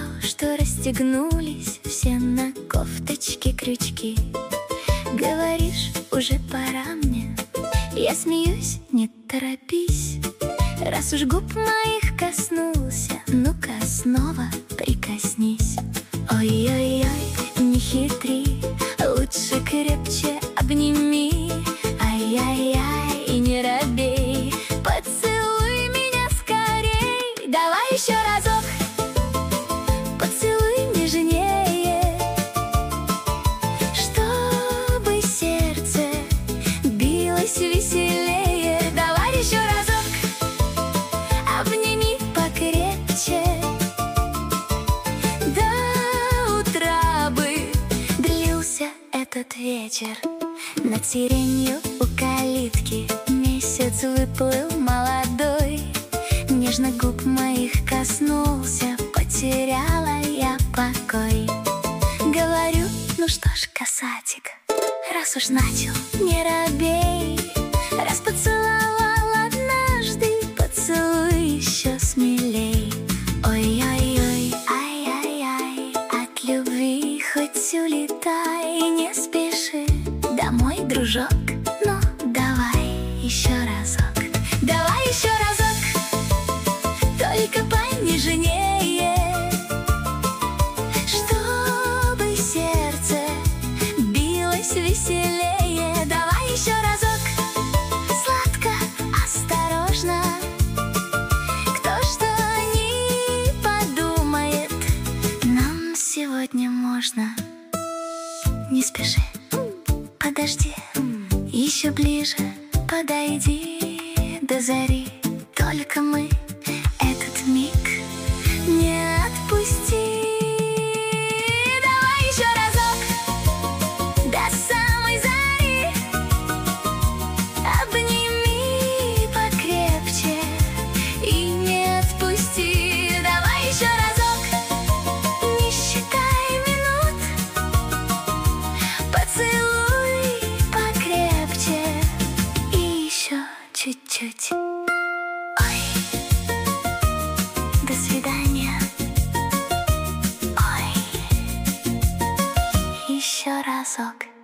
что расстегнулись все на кофточке крючки. Говоришь, уже пора мне. Я смеюсь, не торопись. Раз уж губ моих коснулся, ну-ка снова прикоснись. Ой-ой-ой, не хитри, лучше крепче обними. Ай-яй-яй, и не робей, поцелуй меня скорей. Давай еще разок, поцелуй нежнее, чтобы сердце билось веселее. Давай еще разок, обними покрепче. До утра бы длился этот вечер. Над сиренью у калитки месяц выплыл молодой. Нежно губ моих коснулся, потеряла я покой. Говорю, ну что ж, касатик, раз уж начал, не робей. Раз поцеловал однажды, поцелуй еще смелей. Ой-ой-ой, ай-яй-яй, от любви хоть улетай, не спеши домой, дружок. Ну, давай еще разок, давай еще разок, только понежнее, чтобы сердце билось веселее. Давай еще разок, сладко, осторожно, кто что ни подумает, нам сегодня можно. Не спеши, подожди, еще ближе подойди до зари. Только мы этот миг не отпусти. Давай еще разок, до самой зари, обними покрепче и не отпусти. Давай еще разок, не считай минут, поцелуй покрепче и еще чуть-чуть. Ой, до свидания. Ой, еще разок.